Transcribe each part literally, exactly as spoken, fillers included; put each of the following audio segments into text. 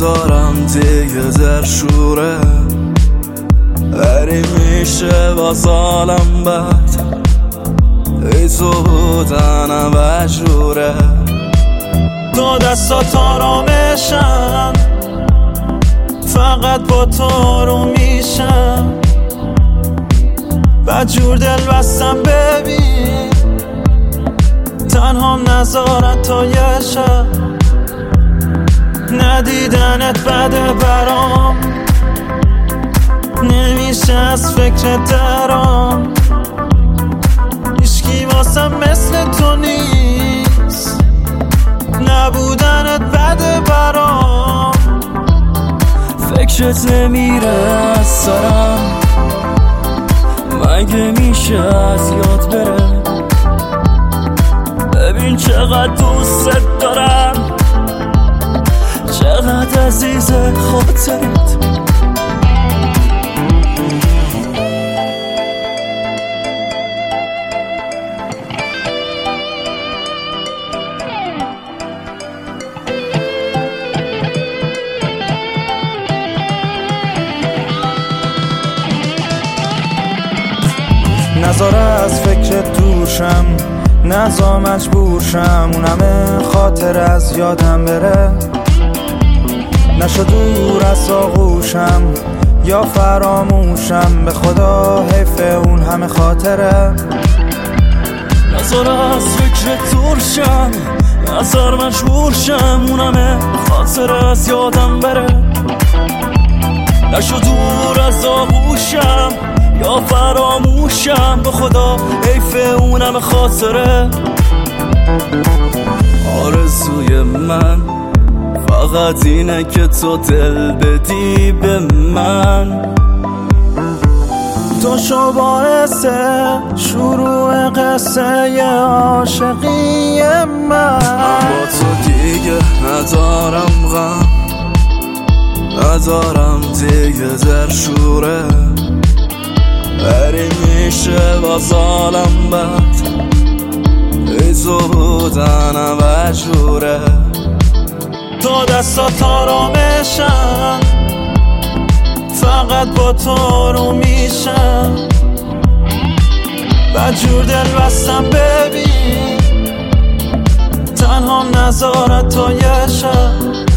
نذارم دیگه زرشوره، ولی میشه باز حالم بد، ای تو بودنم وجوره. تو دستات آرامشم، فقط با تو رو میشم، بدجور دل بستم ببین، تنهام نذارم تا یه شب، ندیدنت بده برام، نمیشه از فکر درام، هیچکی واسم مثل تو نیست، نبودنت بده برام، فکرت نمیره از سرم، مگه میشه از یاد بره، ببین چقدر دوست دارم، چقدر عزیز خاطرت. نذار از فکر دورشم، نذار مجبورشم، اون همه خاطر از یادم بره، نشو دور از آغوشم یا فراموشم، به خدا حیف اون همه خاطره. نذار از فکر دورشم، نذار مجبورشم، اون همه خاطر از یادم بره، نشو دور از آغوشم یا فراموشم، به خدا حیف اونم خاطره. آرزوی من فقط اینه که تو دل بدی به من، تو شو باعث شروع قصه عاشقی من، با تو دیگه ندارم غم، ندارم دیگه زرشوره، ولی میشه باز حالم بد، ای تو بودنم وجوره. تو دستات آرامشم، فقط با تو رو میشم، بدجور دل بستم ببین، تنهام نذارت تا یه شب،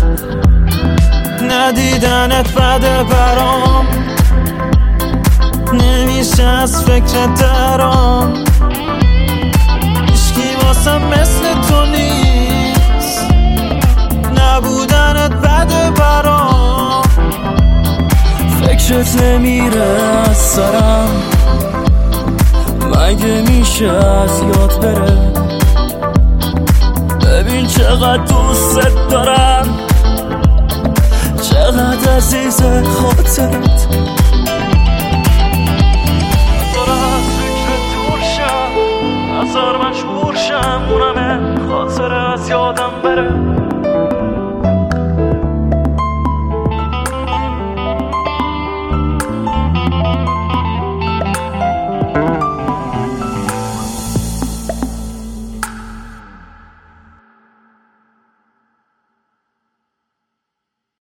ندیدنت بده برام، نمیشه از فکر درام، هیچکی واسم مثل تو نیست، نبودنت بده برام، فکرت نمیره از سرم، مگه میشه از یاد بره، ببین چقدر دوست دارم، چقدر عزیز خاطرت. نذار مجبورشم، اونمه خاطر از یادم بره،